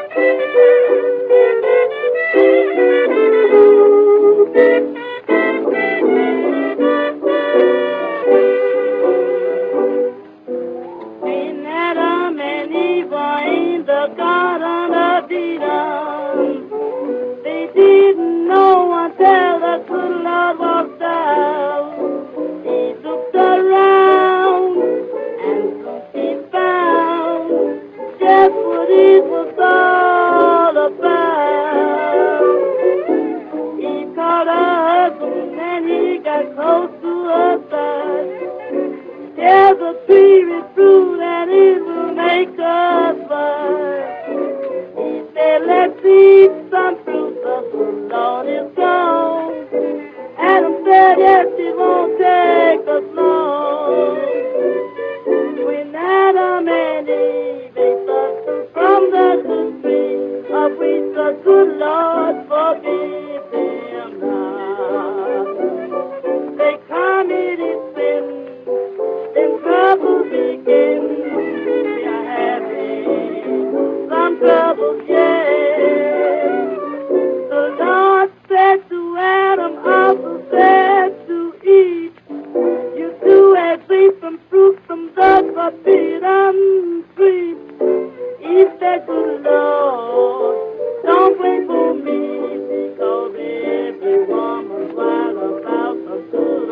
In Adam and Eve were in the Garden of Eden. They didn't know until the good Lord walked out. He looked around and soon he found just what it was all about. He caught her husband and he got close to her side. There's a tree with fruit and it will make us wise. He said, let's eat some fruit, but the Lord is gone. Adam said, yes, it won't take us long. When Adam and Eve ate the fruit from the good tree, of which the good Lord forgave them not. They committed sin, then trouble begin. We are having some trouble, yes. The Lord said to Adam, also said to Eve, you two have ate some fruit from the forbidden tree. Eve said to the Lord, don't wait for me, because every woman's wild about the good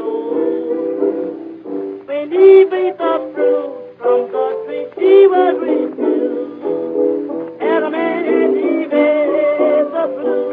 old. When Eve ate the fruit from the tree, she was refused. Adam and Eve ate the fruit.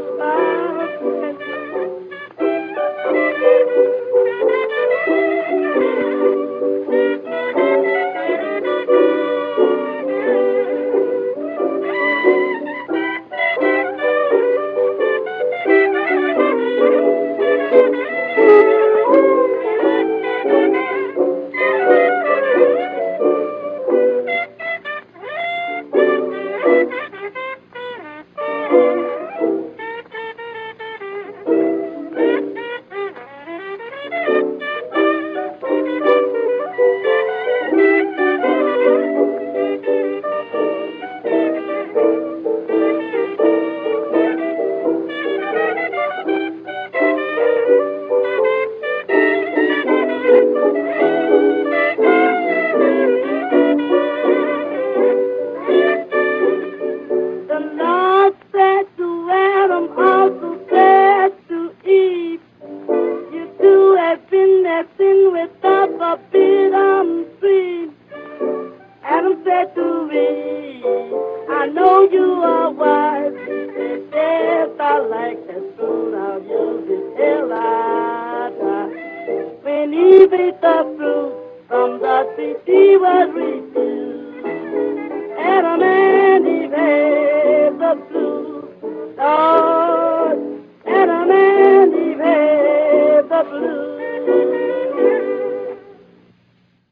The Lord said to Adam, also said to Eve, you two have been messing with the forbidden tree. Adam said to Eve, I know you are wise. He said, yes, I like that fruit. I'll use it till I die. When Eve ate the fruit from the tree, she was rich.